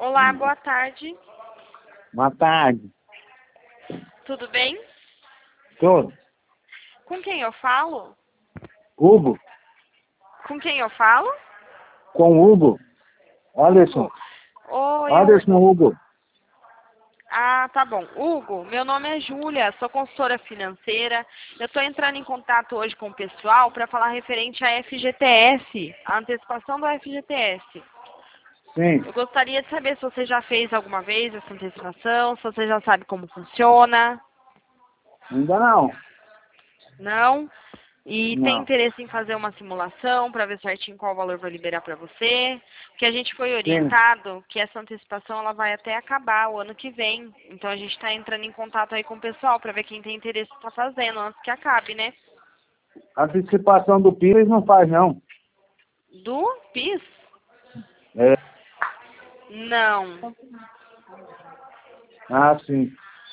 Olá, boa tarde. Boa tarde. Tudo bem? Tudo. Com quem eu falo? Hugo? Com quem eu falo? Com Hugo? Anderson. Oi, Anderson Hugo. Hugo. Ah, tá bom. Hugo, meu nome é Júlia, sou consultora financeira. Eu estou entrando em contato hoje com o pessoal para falar referente à FGTS, a antecipação do FGTS. Sim. Eu gostaria de saber se você já fez alguma vez essa antecipação, se você já sabe como funciona. Ainda não. Não? E tem Não. interesse em fazer uma simulação para ver certinho qual valor vai liberar para você? Porque a gente foi Sim. orientado que essa antecipação ela vai até acabar o ano que vem. Então a gente está entrando em contato aí com o pessoal para ver quem tem interesse em estar fazendo antes que acabe, né? Antecipação do PIS não faz, não. Do PIS? É. Não. Ah, sim.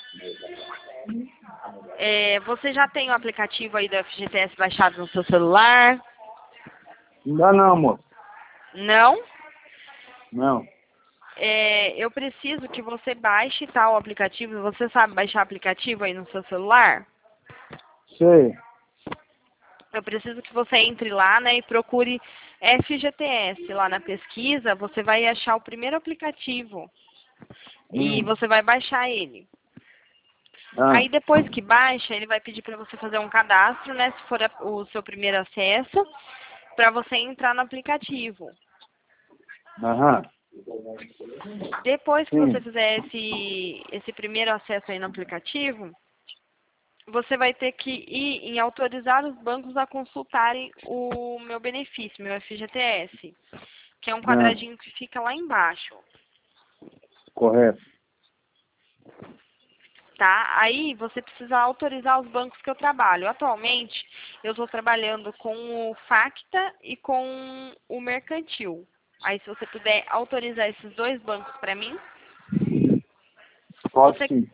Você já tem o aplicativo aí do FGTS baixado no seu celular? Ainda não, moço. Não? Não. Eu preciso que você baixe tal aplicativo. Você sabe baixar aplicativo aí no seu celular? Sei. Eu preciso que você entre lá, né, e procure FGTS. Lá na pesquisa, você vai achar o primeiro aplicativo e você vai baixar ele. Ah. Aí depois que baixa, ele vai pedir para você fazer um cadastro, né, se for o seu primeiro acesso, para você entrar no aplicativo. Aham. Depois que você Sim. fizer esse primeiro acesso aí no aplicativo, você vai ter que ir em autorizar os bancos a consultarem o meu benefício, meu FGTS, que é um Ah. quadradinho que fica lá embaixo, Correto. tá? Aí você precisa autorizar os bancos que eu trabalho. Atualmente, eu estou trabalhando com o Facta e com o Mercantil. Aí, se você puder autorizar esses dois bancos para mim, Pode você... sim.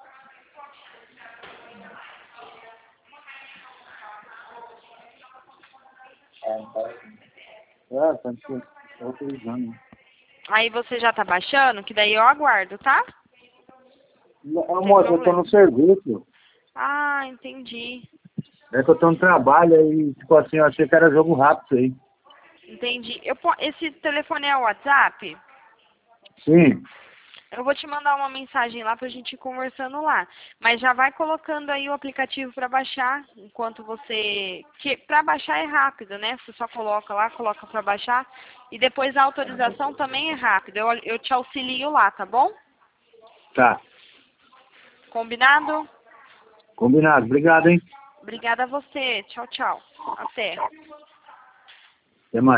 Tá autorizando. Aí você já tá baixando, que daí eu aguardo, tá? Não, Não tem moço, eu tô problema. no serviço. Ah, entendi. É que eu tô no trabalho aí, tipo assim, eu achei que era jogo rápido aí. Entendi. Esse telefone é o WhatsApp? Sim. Eu vou te mandar uma mensagem lá pra gente ir conversando lá. Mas já vai colocando aí o aplicativo para baixar, enquanto você... Que para baixar é rápido, né? Você só coloca lá, coloca para baixar. E depois a autorização também é rápida. Eu te auxilio lá, tá bom? Tá. Combinado? Combinado. Obrigado, hein? Obrigada a você. Tchau, tchau. Até. Até mais.